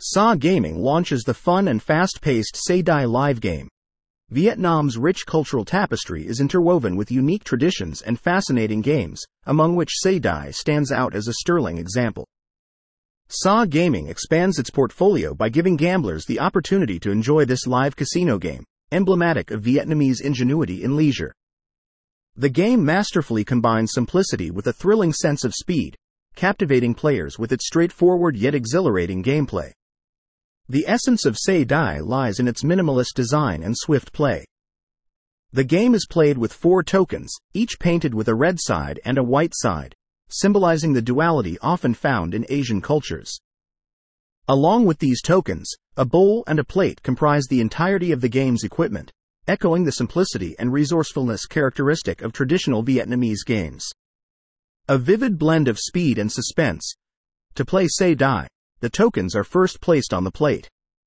SA Gaming launches the fun and fast-paced Se Dai live game. Vietnam's rich cultural tapestry is interwoven with unique traditions and fascinating games, among which Se Dai stands out as a sterling example. SA Gaming expands its portfolio by giving gamblers the opportunity to enjoy this live casino game, emblematic of Vietnamese ingenuity in leisure. The game masterfully combines simplicity with a thrilling sense of speed, captivating players with its straightforward yet exhilarating gameplay. The essence of Se Dai lies in its minimalist design and swift play. The game is played with 4 tokens, each painted with a red side and a white side, symbolizing the duality often found in Asian cultures. Along with these tokens, a bowl and a plate comprise the entirety of the game's equipment, echoing the simplicity and resourcefulness characteristic of traditional Vietnamese games. A vivid blend of speed and suspense. To play Se Dai, the tokens are first placed on the plate.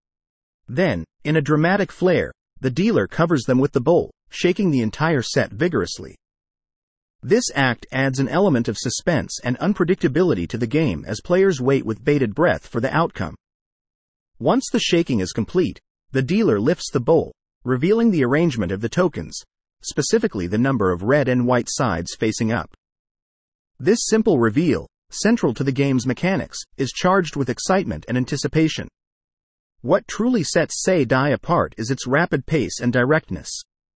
Then, in a dramatic flair, the dealer covers them with the bowl, shaking the entire set vigorously. This act adds an element of suspense and unpredictability to the game as players wait with bated breath for the outcome. Once the shaking is complete, the dealer lifts the bowl, revealing the arrangement of the tokens, specifically the number of red and white sides facing up. This simple reveal, central to the game's mechanics, is charged with excitement and anticipation. What truly sets Se Dai apart is its rapid pace and directness.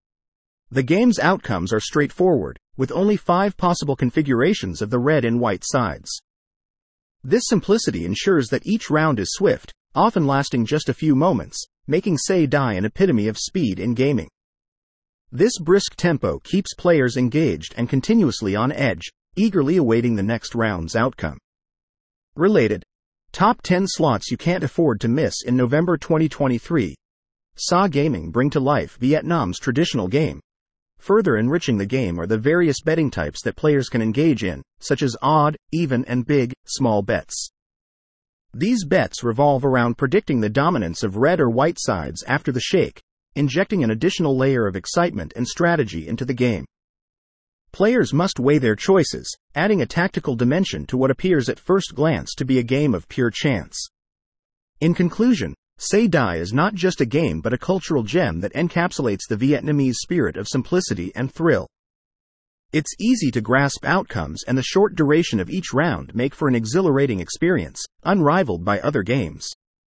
The game's outcomes are straightforward, with only 5 possible configurations of the red and white sides. This simplicity ensures that each round is swift, often lasting just a few moments, making Se Dai an epitome of speed in gaming. This brisk tempo keeps players engaged and continuously on edge, eagerly awaiting the next round's outcome. Related. Top 10 slots you can't afford to miss in November 2023. SA Gaming bring to life Vietnam's traditional game. Further enriching the game are the various betting types that players can engage in, such as odd, even and big, small bets. These bets revolve around predicting the dominance of red or white sides after the shake, injecting an additional layer of excitement and strategy into the game. Players must weigh their choices, adding a tactical dimension to what appears at first glance to be a game of pure chance. In conclusion, Se Dai is not just a game but a cultural gem that encapsulates the Vietnamese spirit of simplicity and thrill. Its easy-to-grasp outcomes and the short duration of each round make for an exhilarating experience, unrivaled by other games.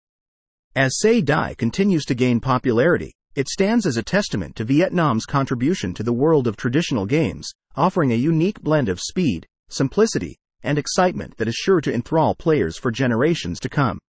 As Se Dai continues to gain popularity, it stands as a testament to Vietnam's contribution to the world of traditional games, offering a unique blend of speed, simplicity, and excitement that is sure to enthrall players for generations to come.